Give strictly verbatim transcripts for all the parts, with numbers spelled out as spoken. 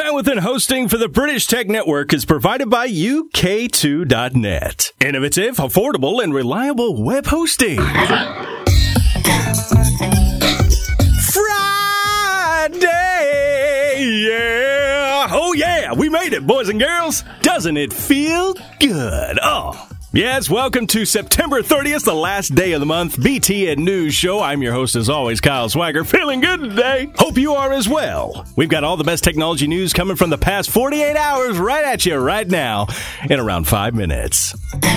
Bandwidth and hosting for the British Tech Network is provided by U K two dot net. Innovative, affordable, and reliable web hosting. Friday! Yeah! Oh yeah! We made it, boys and girls! Doesn't it feel good? Oh! Yes, welcome to September thirtieth, the last day of the month, B T N News Show. I'm your host, as always, Kyle Swagger. Feeling good today. Hope you are as well. We've got all the best technology news coming from the past forty-eight hours right at you right now in around five minutes.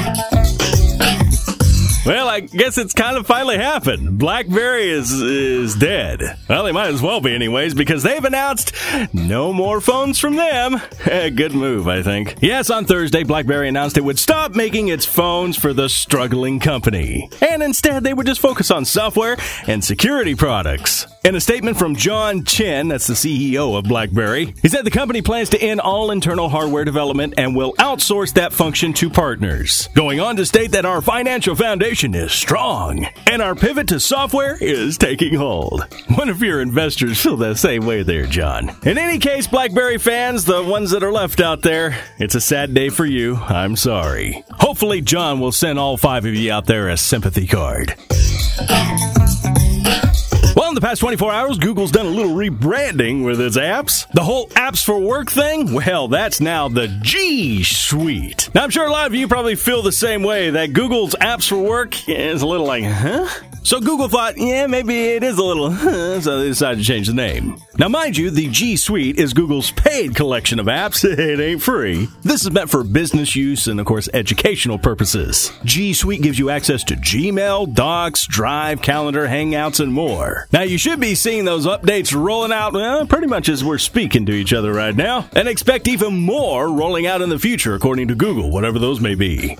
Well, I guess it's kind of finally happened. BlackBerry is is dead. Well, they might as well be anyways, because they've announced no more phones from them. Good move, I think. Yes, on Thursday, BlackBerry announced it would stop making its phones for the struggling company. And instead, they would just focus on software and security products. In a statement from John Chen, that's the C E O of BlackBerry, he said the company plans to end all internal hardware development and will outsource that function to partners. Going on to state that our financial foundation is strong, and our pivot to software is taking hold. One of your investors feel the same way there, John. In any case, BlackBerry fans, the ones that are left out there, it's a sad day for you. I'm sorry. Hopefully, John will send all five of you out there a sympathy card. Well, in the past twenty-four hours, Google's done a little rebranding with its apps. The whole apps for work thing, well, that's now the G Suite. Now, I'm sure a lot of you probably feel the same way, that Google's apps for work is a little like, huh? So Google thought, yeah, maybe it is a little, huh, so they decided to change the name. Now, mind you, the G Suite is Google's paid collection of apps. It ain't free. This is meant for business use and, of course, educational purposes. G Suite gives you access to Gmail, Docs, Drive, Calendar, Hangouts, and more. Now, you should be seeing those updates rolling out, well, pretty much as we're speaking to each other right now, and expect even more rolling out in the future, according to Google, whatever those may be.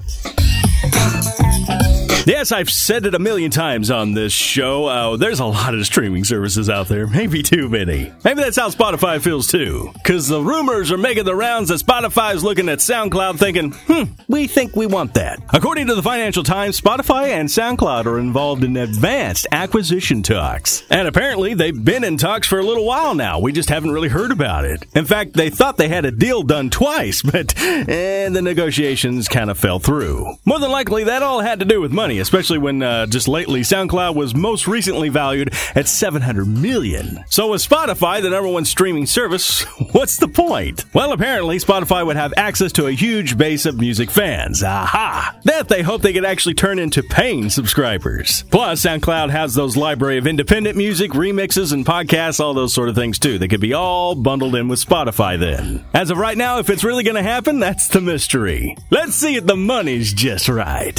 Yes, I've said it a million times on this show. Uh, there's a lot of streaming services out there. Maybe too many. Maybe that's how Spotify feels too. Because the rumors are making the rounds that Spotify's looking at SoundCloud thinking, hmm, we think we want that. According to the Financial Times, Spotify and SoundCloud are involved in advanced acquisition talks. And apparently they've been in talks for a little while now. We just haven't really heard about it. In fact, they thought they had a deal done twice, but eh, the negotiations kind of fell through. More than likely, that all had to do with money. Especially when uh, just lately SoundCloud was most recently valued at seven hundred million dollars. So with Spotify, the number one streaming service, what's the point? Well, apparently Spotify would have access to a huge base of music fans. Aha! That they hope they could actually turn into paying subscribers. Plus, SoundCloud has those library of independent music, remixes, and podcasts, all those sort of things too. They could be all bundled in with Spotify then. As of right now, if it's really going to happen, that's the mystery. Let's see if the money's just right.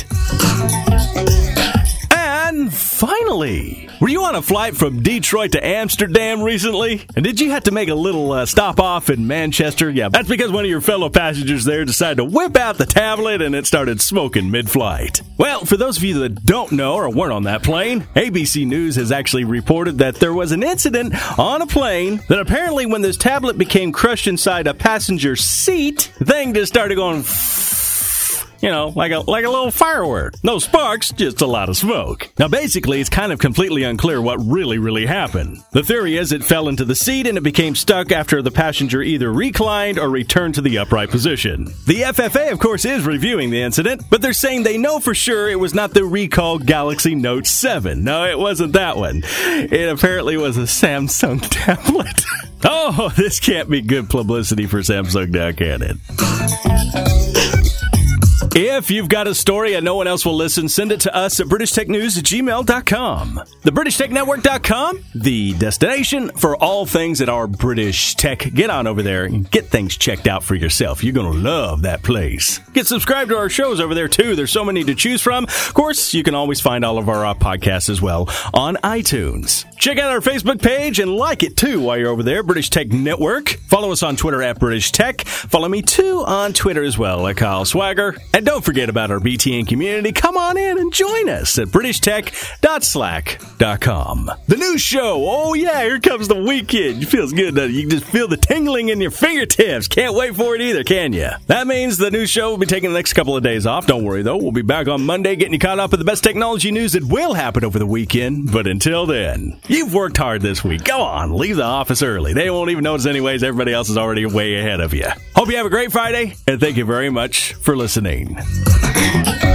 And finally, were you on a flight from Detroit to Amsterdam recently? And did you have to make a little uh, stop off in Manchester? Yeah, that's because one of your fellow passengers there decided to whip out the tablet and it started smoking mid-flight. Well, for those of you that don't know or weren't on that plane, A B C News has actually reported that there was an incident on a plane that apparently when this tablet became crushed inside a passenger seat, the thing just started going... You know, like a like a little firework. No sparks, just a lot of smoke. Now, basically, it's kind of completely unclear what really, really happened. The theory is it fell into the seat and it became stuck after the passenger either reclined or returned to the upright position. The F F A, of course, is reviewing the incident, but they're saying they know for sure it was not the recalled Galaxy Note seven. No, it wasn't that one. It apparently was a Samsung tablet. Oh, this can't be good publicity for Samsung now, can it? If you've got a story and no one else will listen, send it to us at british tech news at gmail dot com. The british tech network dot com, the destination for all things that are British tech. Get on over there and get things checked out for yourself. You're going to love that place. Get subscribed to our shows over there, too. There's so many to choose from. Of course, you can always find all of our uh, podcasts as well on iTunes. Check out our Facebook page and like it, too, while you're over there, British Tech Network. Follow us on Twitter at British Tech. Follow me, too, on Twitter as well at Kyle Swagger. And don't forget about our B T N community. Come on in and join us at british tech dot slack dot com. The news show. Oh, yeah, here comes the weekend. It feels good, doesn't it? You can just feel the tingling in your fingertips. Can't wait for it either, can you? That means the news show will be taking the next couple of days off. Don't worry, though. We'll be back on Monday getting you caught up with the best technology news that will happen over the weekend. But until then... You've worked hard this week. Go on, leave the office early. They won't even notice anyways. Everybody else is already way ahead of you. Hope you have a great Friday, and thank you very much for listening.